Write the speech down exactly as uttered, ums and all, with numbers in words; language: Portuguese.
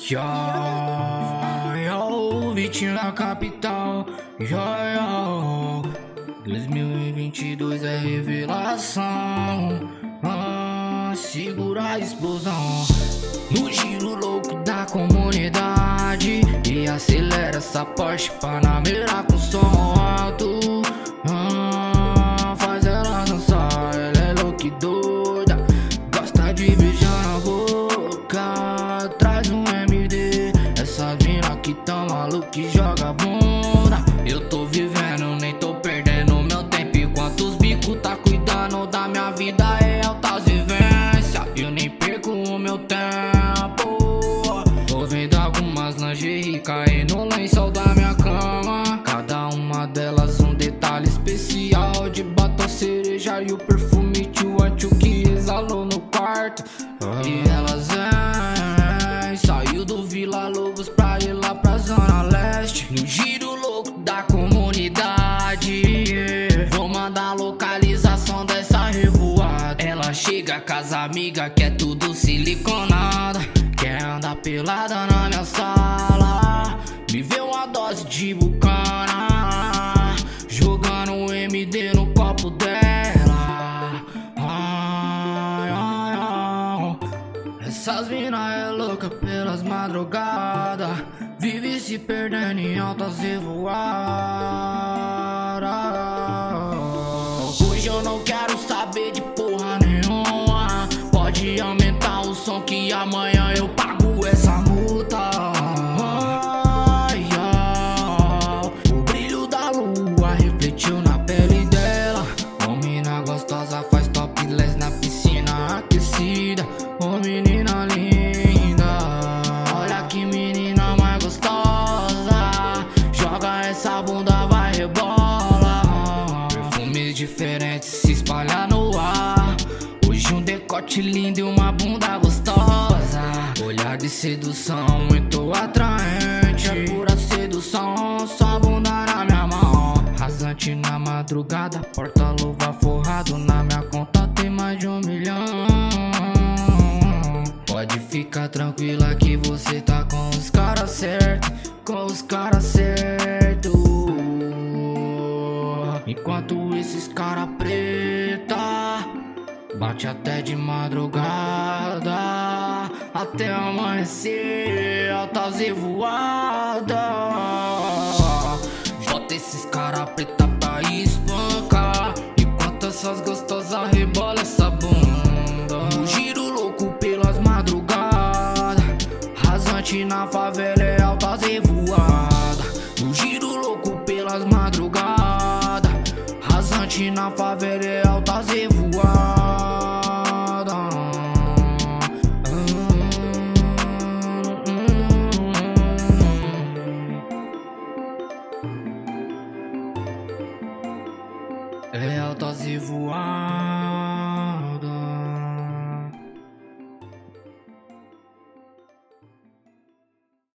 Yo, yo, Vitinho na capital. Yo, yo, dois mil e vinte e dois é revelação. Ah, segura a explosão no giro louco da comunidade e acelera essa Porsche Panamera com som alto. Ah, faz ela dançar, ela é louca e doida, gosta de beijar na boca. Traz um M D, essa mina que tá maluca e joga bunda. Eu tô vivendo, nem tô perdendo meu tempo, enquanto os bicos tá cuidando da minha vida. É altas vivências, eu nem perco o meu tempo. Tô vendo algumas lingerie cair no lençol da minha cama, cada uma delas um detalhe especial, de batom cereja e o perfume tio Antio que exalou no quarto. E elas vêm, saiu do Vila Lobos pra ir lá pra Zona Leste, no giro louco da comunidade. Vou mandar a localização dessa revoada. Ela chega com as amigas que é tudo siliconada, quer andar pelada na minha sala, me vê uma dose de bucana, jogando um M D no copo dela. Ai, ai, ai. Essas mina é louca pelas madrugadas, vive se perdendo em altas revoadas. Hoje eu não quero saber de porra nenhuma, pode aumentar o som que amanhã eu pago essa multa. Ai, ai, o brilho da lua refletiu na pele dela. Ô mina gostosa faz topless na piscina aquecida. Ô menina linda, olha que menina mais gostosa, joga essa bunda, vai rebola. Perfumes diferentes se espalham no ar, hoje um decote lindo e uma bunda gostosa. Olhar de sedução muito atraente, é pura sedução, só bunda na minha mão. Rasante na madrugada, porta-luva forrado, na minha conta tem mais de um milhão. Pode ficar tranquila que você tá com os caras certos, com os caras certos. Enquanto esses cara preta bate até de madrugada, até amanhecer, altas e voadas. Bota esses cara preta pra espancar, enquanto essas gostosas rebola essa bunda. No giro louco pelas madrugadas, rasante na favela é altas e voadas. No giro louco pelas madrugadas, rasante na favela é altas e voadas. É altas e voadas.